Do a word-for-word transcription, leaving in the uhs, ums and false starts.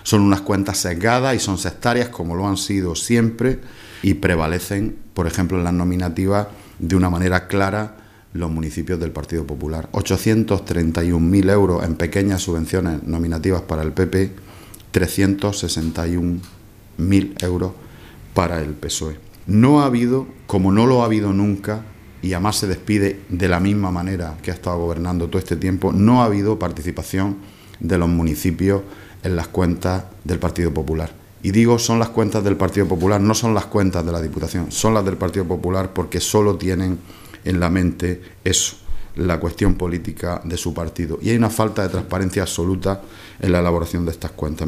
Son unas cuentas sesgadas y son sectarias, como lo han sido siempre, y prevalecen, por ejemplo, en las nominativas de una manera clara los municipios del Partido Popular. ochocientos treinta y un mil euros en pequeñas subvenciones nominativas para el P P, trescientos sesenta y un mil euros para el P S O E. No ha habido, como no lo ha habido nunca, y además se despide de la misma manera que ha estado gobernando todo este tiempo, no ha habido participación de los municipios en las cuentas del Partido Popular. Y digo, son las cuentas del Partido Popular, no son las cuentas de la Diputación, son las del Partido Popular porque solo tienen en la mente eso, la cuestión política de su partido. Y hay una falta de transparencia absoluta en la elaboración de estas cuentas.